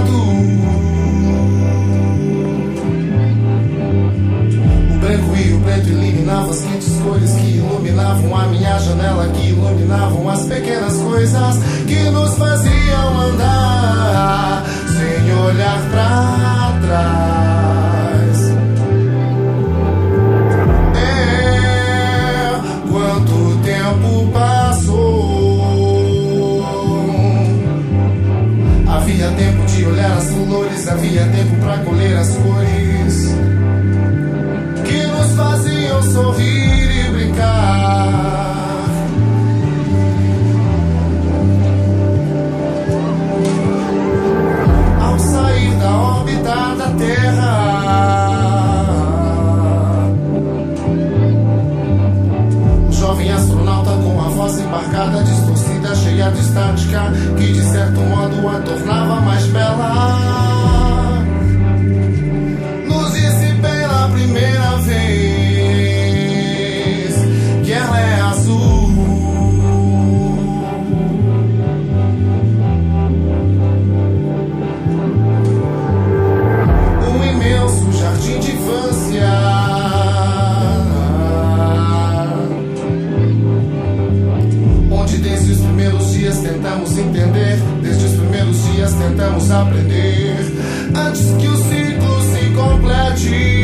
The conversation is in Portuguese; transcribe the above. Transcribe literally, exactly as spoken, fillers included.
lado. O branco e o preto eliminavam as quentes cores que iluminavam a minha janela, que iluminavam as pequenas coisas que nos faziam andar sem olhar pra trás. É, quanto tempo passou. Havia tempo de olhar as flores, havia tempo pra colher as cores que nos faziam sorrir e brincar. Ao sair da órbita da Terra, o jovem astronauta com a voz embarcada, distorcida, cheia de estática, que de certo modo a tornava mais bela, nos disse pela primeira vez que ela é azul. Um imenso jardim de infância, onde desde os primeiros dias tentamos entender, desde os primeiros dias tentamos aprender, antes que o ciclo se complete.